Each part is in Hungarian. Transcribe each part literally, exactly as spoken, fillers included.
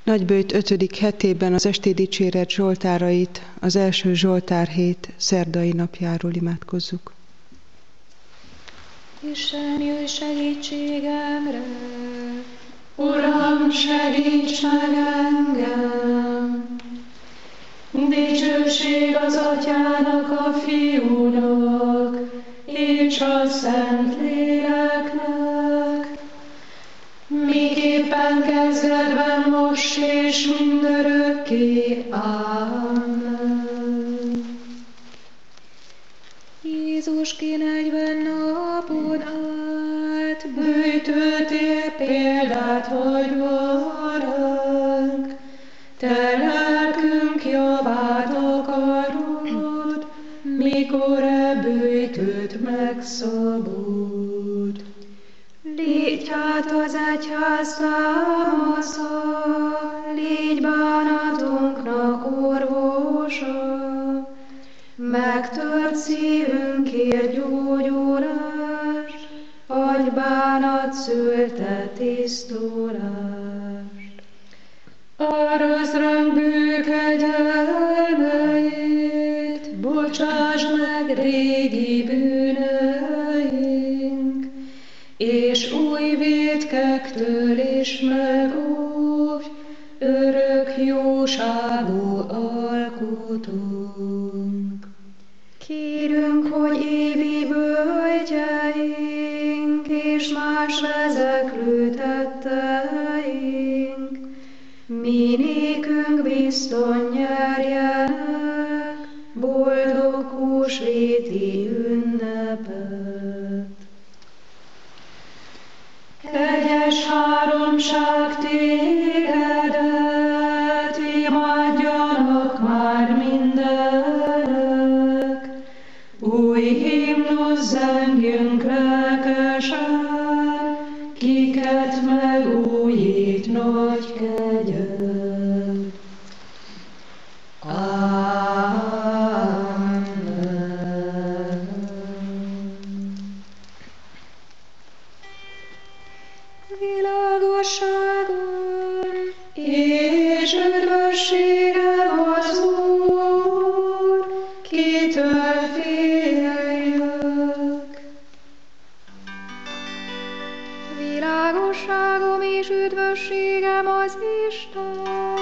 Nagyböjt ötödik hetében az esti dicséret zsoltárait, az első zsoltárhét szerdai napjáról imádkozzuk. Isten, jöjj segítségemre! Uram, segíts meg engem! Dicsőség az Atyának, a Fiúnak, és a Szentléleknek, miképpen kezdetben, most és mindörökké. Amen. Jézus ki negyven napon át bűjtöltél példát, hogy varánk, te lelkünk javát akarod, mikor e bűjtőt megszabod. Légy hát az egyház támasza, légy bánatunknak orvosa, megtört szívünkért gyógyulást, adj bánat szülte tisztulást. Árazd ránk bűn kegyelmeit, bocsáss meg régi bűneink, és új vétkektől is megóvj, örök jóságú alkotunk. Kérünk, hogy évi bölgyeink, és más vezeklő tetteink, mi nékünk bizton nyerjenek boldog húsvéti ünnepet. Kegyes háromság tégedet, imádjanak már mindenek, új himnusz zengjünk lelkesen, kiket megújít nagy kegyed. Világosságon és üdvösségem az Úr, kitől féljek. Világosságom és üdvösségem az Isten,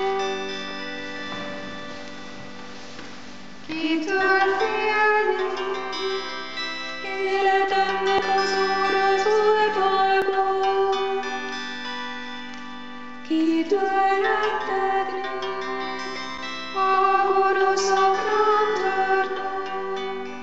kitől félnék. Életemnek az Úr az oltalma, kitől rettegnék, a gonoszok rám törnek,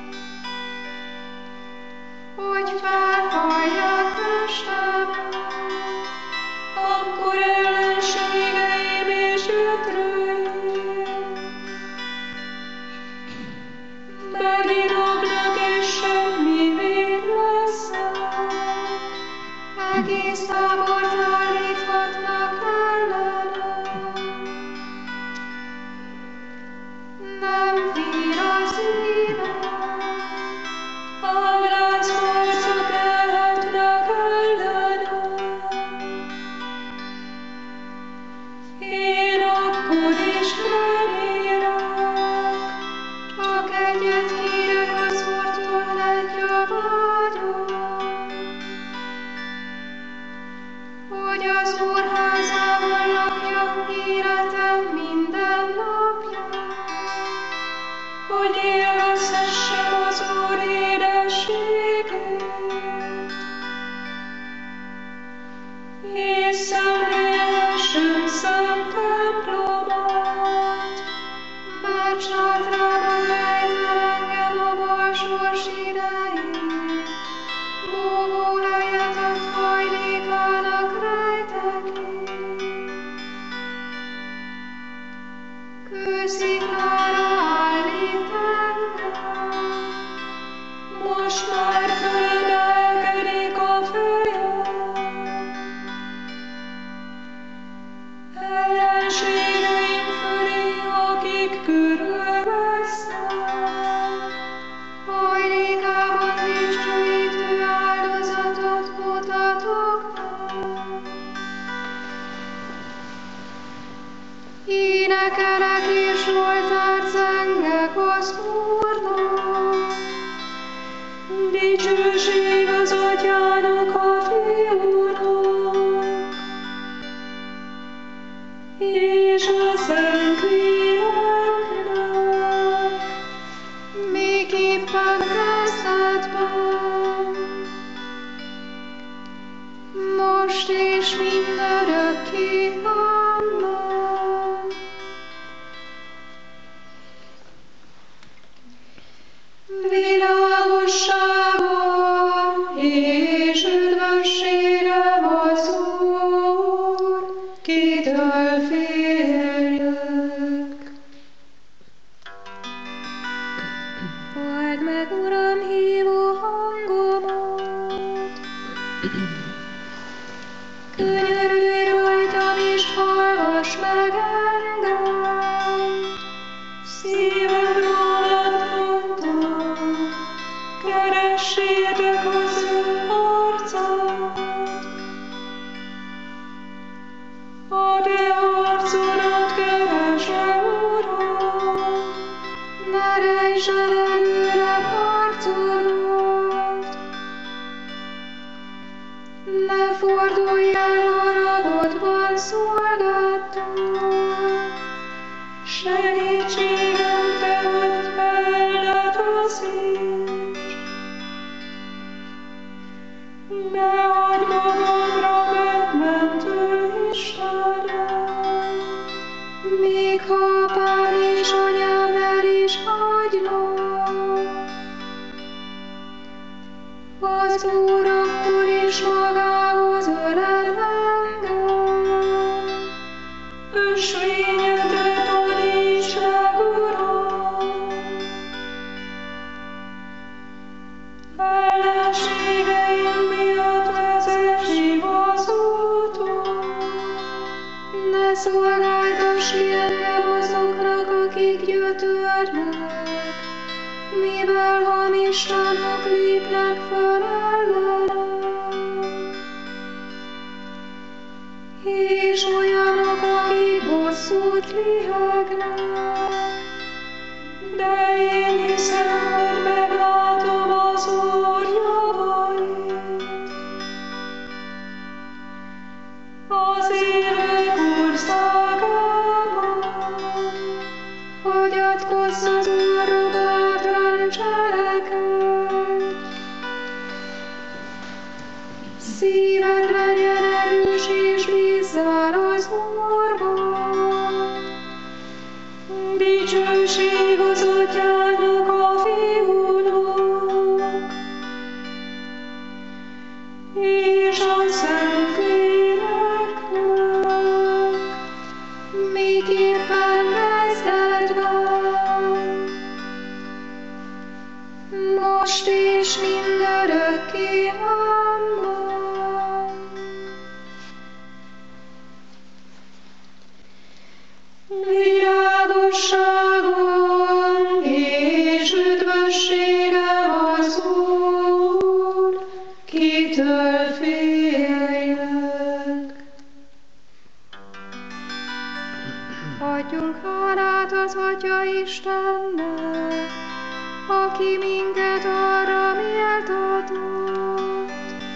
hogy felhallják testemet, akkor ellenségeim és ökröim megirognak és semmivé lesznek, egész tábort állíthatnak ellenem. Nem fér az élet, a láncharcok elhetnek ellenem. Én akkor is remélek, csak egyet kérek az Úrtól, legyen a vágyam, hogy az Úr házában lakjak életem minden napján, hogy élvezhessem az Úr édességét, és szemlélhessem szent templomát, mert sátrában rejtel engem a bal sors idején, búvó helyet ad hajlékának rejtek én. Kősziklára állít engem, most már fölemelkedik a fejem. Ellenségeim fölé, akik körülvesznek, hajlékában dicsőítő áldozatot mutatok meg. Énekelek és zsoltárt zengek az Úrnak. Dicsőség az Atyának, a Fiúnak, és a Szentléleknek, Miképpen kezdetben, most és mindörökké. Amen. Világosságom és üdvösségem az Úr, kitől féljek. Halld meg, Uram, hívó hangomat, könyörülj rajtam és hallgass meg engem. szívem rólad mondta, keressétek az ő arcát. A te arcodat keresem, Uram, Ne rejtsd előre arcodat, ne fordulj el haragodban szolgáltól. segítségem te vagy, feled az is. Ne adj magamra megmentő Istenem, Még ha apám és anyám el is hagynak, az Úr akkor is magához ölel engem. ösvényedet taníts meg, Uram. Ellenségeim miatt vezess igaz úton. Ne szolgáltass ki engem azoknak, akik gyötörnek, mivel hamis tanúk lépnek fel ellenem, és olyanok, akik bosszút lihegnek. De én hiszem, hogy meglátom az Úr javait. Az élők országában Hagyatkozz az Úrra, bátran cselekedj. Szíved legyen erős és bízzál az Úrban. dicsőség az Atyának, a Fiúnak, és a Szentléleknek, Miképpen kezdetben, most és mindörökké. Amen. Világosságom és üdvösségem az Úr, kitől féljek. Adjunk hálát az Atya Istennek, aki minket arra méltatott,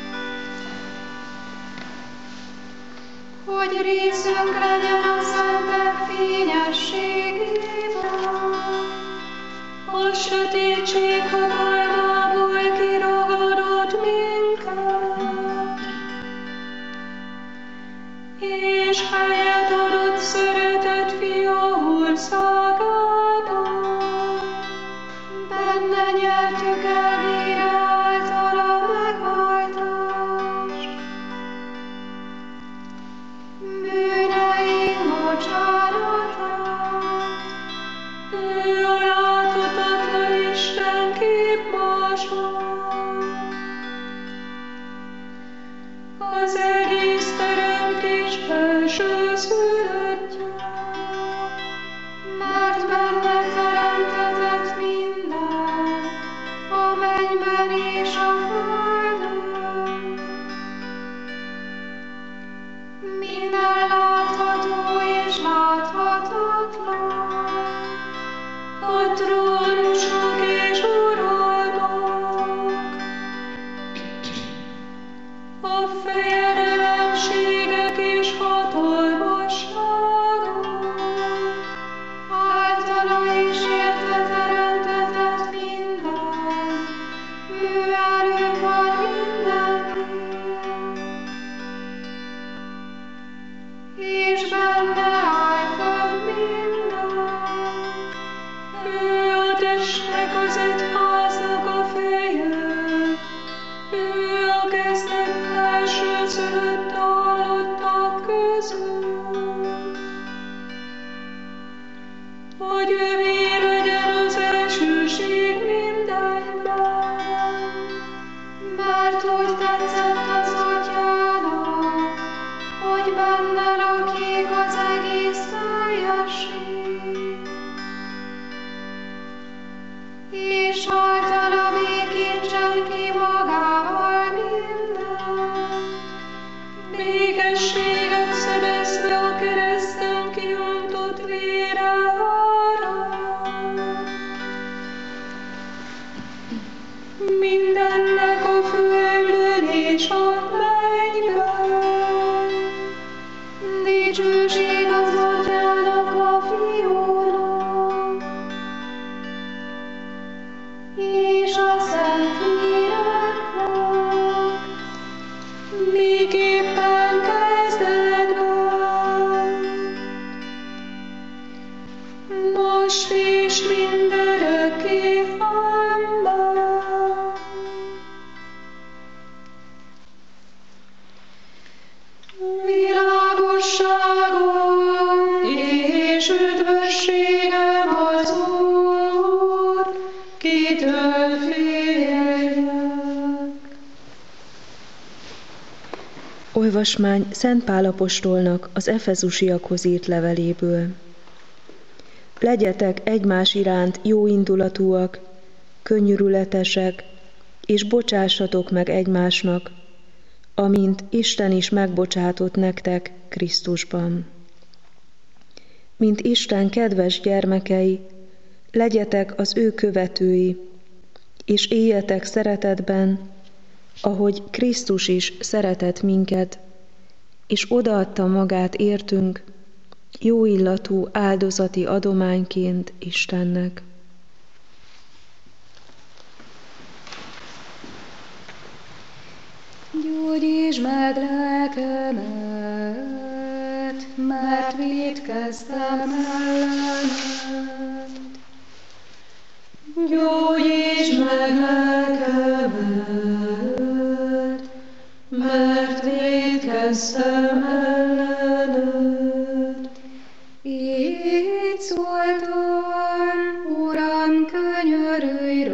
hogy részünk legyen a szentek fényességében. a sötétség hatalmából kiragadott minket, és helyet adott szeretett Fia országában. Benne nyertük el vére által a megváltást. Bűneink bocsánatát, Ő a láthatatlan Isten képmása, az egész teremtés felső szülöttje. mert benne teremtetett minden, a mennyben és a földön. Minden látható és láthatatlan, és benne áll fönn minden. Ő a testnek az egyháznak a feje, ő a kezdet elsőszülött a halottak közül. Hogy ővé legyen az elsőség mindenben, Mert úgy tetszett az Atyának, hogy benne lakik az egész teljesség. És általa békítsen ki magával mindent, békességet szerezve a kereszten kiöntott vére árán. Mindennek a földön és a mennyben. dicsőség az Atyának, a Fiúnak, és a Szentléleknek, Miképpen kezdetben, most és mindörökké. Amen. Világosságom és üdvösségem az Úr, kitől féljek. Olvasmány Szent Pál apostolnak az efezusiakhoz írt leveléből. Legyetek egymás iránt jóindulatúak, könnyörületesek, és bocsássatok meg egymásnak, amint Isten is megbocsátott nektek Krisztusban. Mint Isten kedves gyermekei, legyetek az ő követői, és éljetek szeretetben, ahogy Krisztus is szeretett minket, és odaadta magát értünk, jó illatú áldozati adományként Istennek. Gyógyítsd meg lelkemet, mert vétkeztem ellened. Gyógyítsd meg lelkemet, mert vétkeztem ellened. Így szóltam, Uram, könyörülj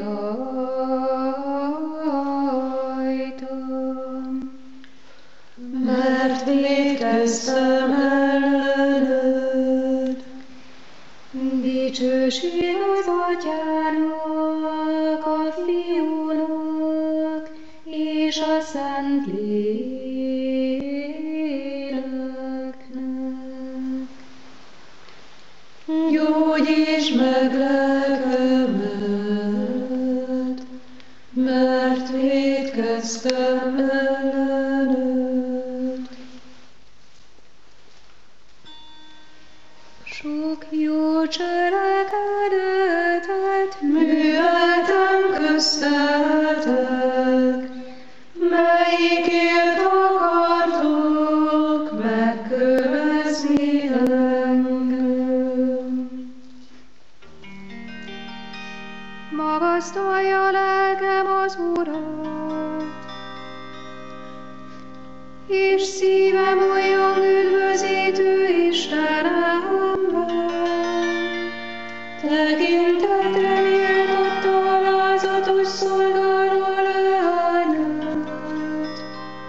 rajtam, mert vétkeztem ellened. Dicsőség az Atyának, a Fiúnak és a Szentléleknek. Gyógyítsd meg lelkemet, mert vétkeztem ellened. Sok jó cselekedetet műveltem köztetek, melyikért akartok megkövezni engem. magasztalja lelkem az Urat, és szívem olyan üdvözítő Istenemben. Tekintetre méltott a alázatos szolgáról leányát.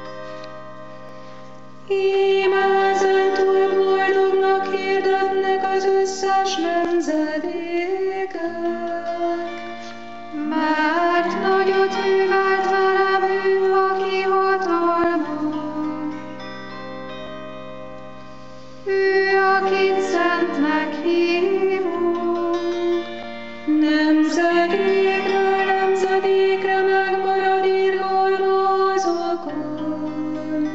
Íme ezentúl boldognak hirdetnek az összes nemzedékek. Mert nagyot művelt velem ő, aki hatalmas. Ő, akit szentnek hívunk. Nemzedékről nemzedékre megmarad irgalma azokon,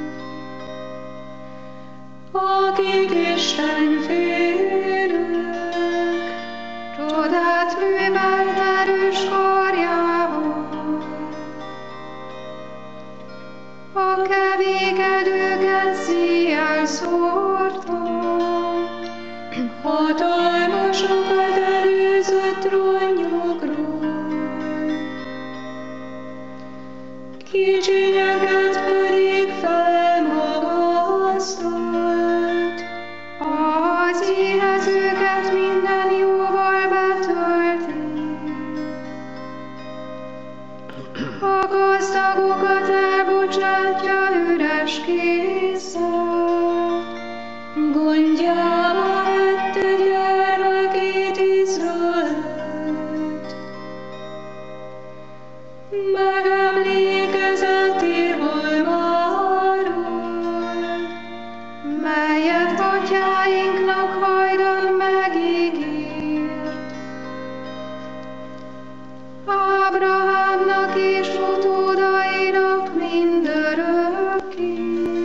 akik Isten félők. Csodát művelt erős karjával, a kevékedőket szíjjel szórta. hatalmasokat előzött trónjukról, kicsinyeket pedig felmagasztott. Az érezőket minden jóval betölti. A gazdagokat elbocsátja üres kézzel. Gondjába vette gyermekét Izraelt. Megemlékezett irgalmáról, melyet atyáinknak hajdan megígért. Ábrahámnak és utódainak mindörökké.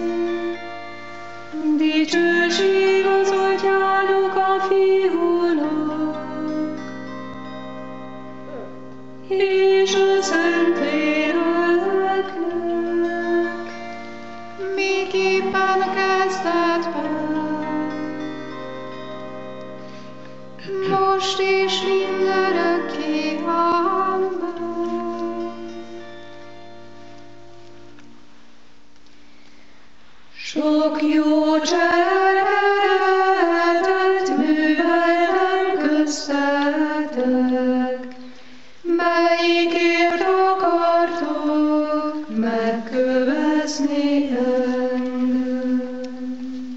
dicsőség az atyának a fiúnak, és a Szentléleknek, miképpen kezdetben, most és mindörökké. Amen. sok jó cselekedetet műveltem köztetek, melyikért akartok megkövezni engem.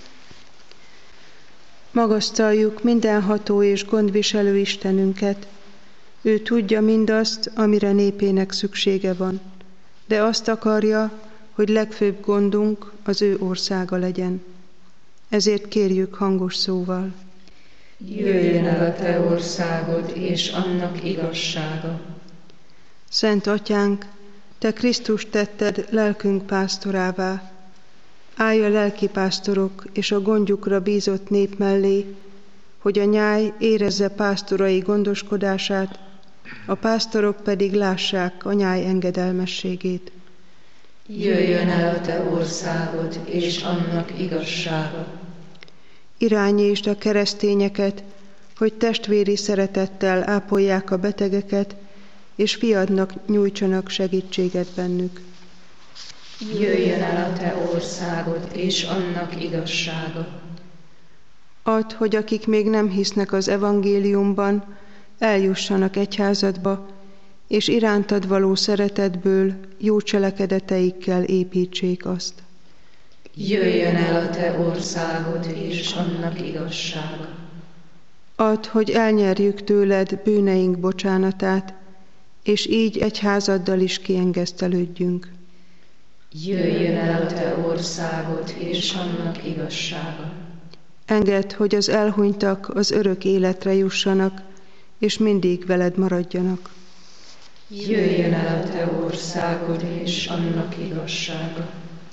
Magasztaljuk mindenható és gondviselő Istenünket. Ő tudja mindazt, amire népének szüksége van, de azt akarja, hogy legfőbb gondunk az ő országa legyen. Ezért kérjük hangos szóval. Jöjjön el a te országod, és annak igazsága. Szent Atyánk, te Krisztust tetted lelkünk pásztorává. Állj a lelkipásztorok és a gondjukra bízott nép mellé, hogy a nyáj érezze pásztorai gondoskodását, a pásztorok pedig lássák a nyáj engedelmességét. Jöjjön el a te országod, és annak igazsága. Irányítsd a keresztényeket, hogy testvéri szeretettel ápolják a betegeket, és fiadnak nyújtsanak segítséget bennük. Jöjjön el a te országod, és annak igazsága. Add, hogy akik még nem hisznek az evangéliumban, eljussanak egyházadba, és irántad való szeretetből jó cselekedeteikkel építsék azt. Jöjjön el a te országod, és annak igazsága. Add, hogy elnyerjük tőled bűneink bocsánatát, és így egyházaddal is kiengesztelődjünk. Jöjjön el a te országod, és annak igazsága. Engedd, hogy az elhunytak az örök életre jussanak, és mindig veled maradjanak. Jöjjön el a te országod, és annak igazsága.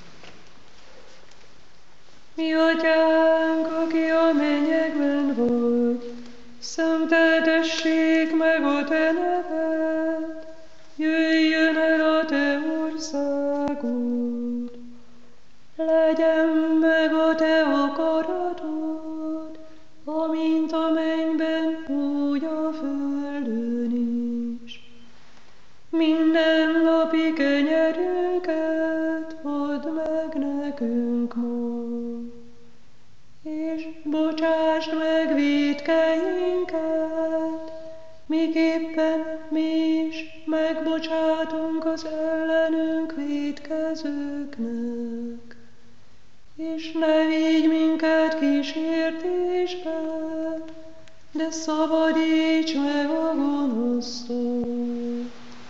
Mi atyánk, aki a mennyekben vagy, szenteltessék meg a te neved, jöjjön el a te országod, legyen meg a te akaratod, amint a mennyben, úgy a földön is. Minden napi kenyerünket add meg nekünk ma, és bocsásd meg vétkeinket, miképpen mi is megbocsátunk az ellenünk vétkezőknek. És ne vigy minket kísértésbe, de szabadíts meg a gonosztól.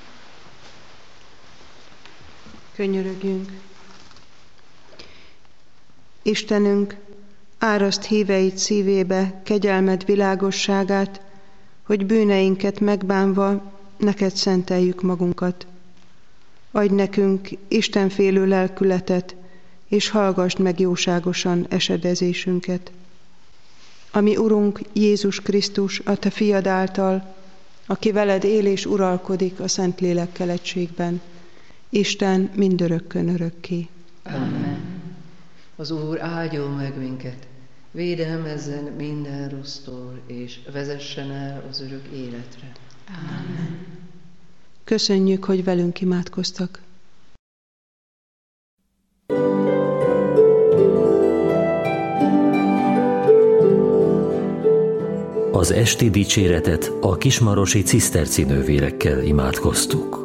Könyörögjünk. Istenünk, áraszt híveid szívébe kegyelmed világosságát, hogy bűneinket megbánva neked szenteljük magunkat. Adj nekünk istenfélő lelkületet, és hallgassd meg jóságosan esedezésünket. Ami Urunk Jézus Krisztus, a te fiad által, aki veled él és uralkodik a Szentlélekkel egységben, Isten mindörökkön örökké. Amen. Az Úr áldjon meg minket, Védelmezzen minden rossztól, és vezessen el az örök életre. Amen. Köszönjük, hogy velünk imádkoztak. Az esti dicséretet a kismarosi ciszterci nővérekkel imádkoztuk.